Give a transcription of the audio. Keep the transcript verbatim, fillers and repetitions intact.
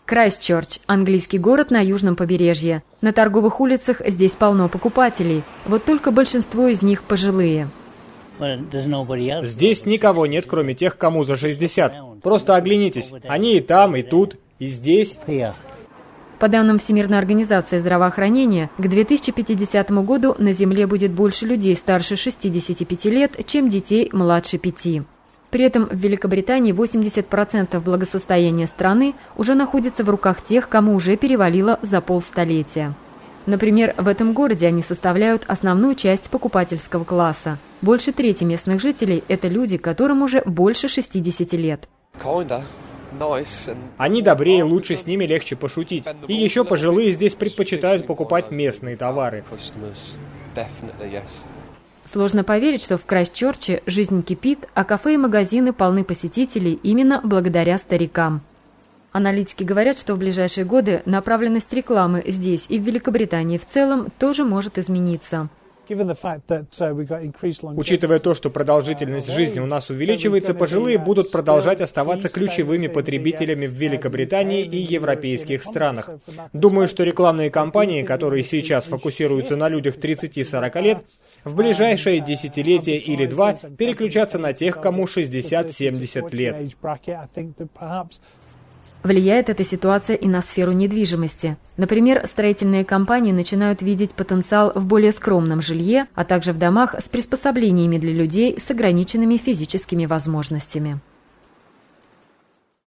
Крайстчерч – английский город на южном побережье. На торговых улицах здесь полно покупателей, вот только большинство из них пожилые. Здесь никого нет, кроме тех, кому за шестьдесят. Просто оглянитесь, они и там, и тут, и здесь. По данным Всемирной организации здравоохранения, к две тысячи пятидесятому году на Земле будет больше людей старше шестидесяти пяти лет, чем детей младше пяти. При этом в Великобритании восемьдесят процентов благосостояния страны уже находится в руках тех, кому уже перевалило за полстолетия. Например, в этом городе они составляют основную часть покупательского класса. Больше трети местных жителей – это люди, которым уже больше шестидесяти лет. Они добрее, лучше, с ними легче пошутить. И еще пожилые здесь предпочитают покупать местные товары. Сложно поверить, что в Крайстчерче жизнь кипит, а кафе и магазины полны посетителей именно благодаря старикам. Аналитики говорят, что в ближайшие годы направленность рекламы здесь и в Великобритании в целом тоже может измениться. Учитывая то, что продолжительность жизни у нас увеличивается, пожилые будут продолжать оставаться ключевыми потребителями в Великобритании и европейских странах. Думаю, что рекламные кампании, которые сейчас фокусируются на людях тридцати-сорока лет, в ближайшее десятилетие или два переключатся на тех, кому шестьдесят-семьдесят лет. Влияет эта ситуация и на сферу недвижимости. Например, строительные компании начинают видеть потенциал в более скромном жилье, а также в домах с приспособлениями для людей с ограниченными физическими возможностями.